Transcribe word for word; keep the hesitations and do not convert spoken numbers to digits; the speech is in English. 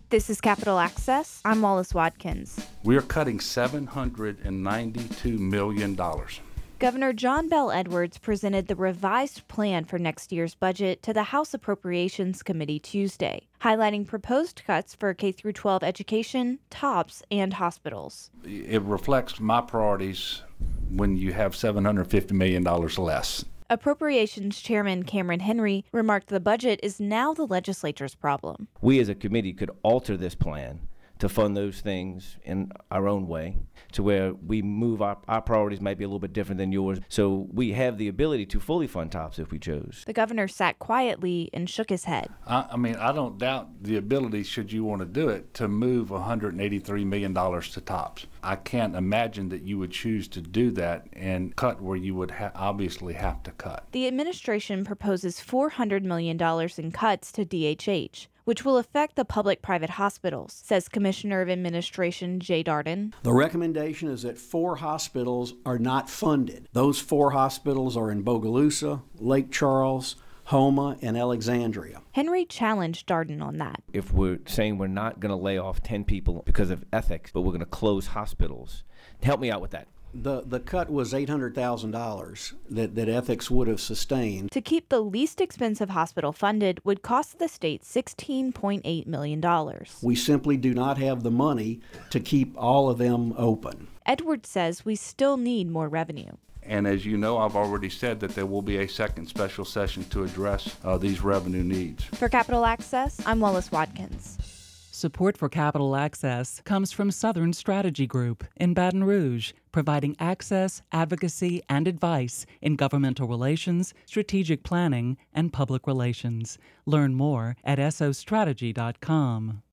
This is Capital Access. I'm Wallace Watkins. We are cutting seven hundred ninety-two million dollars. Governor John Bel Edwards presented the revised plan for next year's budget to the House Appropriations Committee Tuesday, highlighting proposed cuts for K through twelve education, TOPS, and hospitals. It reflects my priorities when you have seven hundred fifty million dollars less. Appropriations Chairman Cameron Henry remarked the budget is now the legislature's problem. We as a committee could alter this plan to fund those things in our own way, to where we move our, our priorities might be a little bit different than yours. So we have the ability to fully fund TOPS if we chose. The governor sat quietly and shook his head. I, I mean, I don't doubt the ability, should you want to do it, to move one hundred eighty-three million dollars to TOPS. I can't imagine that you would choose to do that and cut where you would ha- obviously have to cut. The administration proposes four hundred million dollars in cuts to D H H, which will affect the public-private hospitals, says Commissioner of Administration Jay Darden. The recommendation is that four hospitals are not funded. Those four hospitals are in Bogalusa, Lake Charles, Houma, and Alexandria. Henry challenged Darden on that. If we're saying we're not going to lay off ten people because of ethics, but we're going to close hospitals, help me out with that. The the cut was eight hundred thousand dollars that, that ethics would have sustained. To keep the least expensive hospital funded would cost the state sixteen point eight million dollars. We simply do not have the money to keep all of them open. Edwards says we still need more revenue. And as you know, I've already said that there will be a second special session to address uh, these revenue needs. For Capital Access, I'm Wallace Watkins. Support for Capital Access comes from Southern Strategy Group in Baton Rouge, providing access, advocacy, and advice in governmental relations, strategic planning, and public relations. Learn more at S O strategy dot com.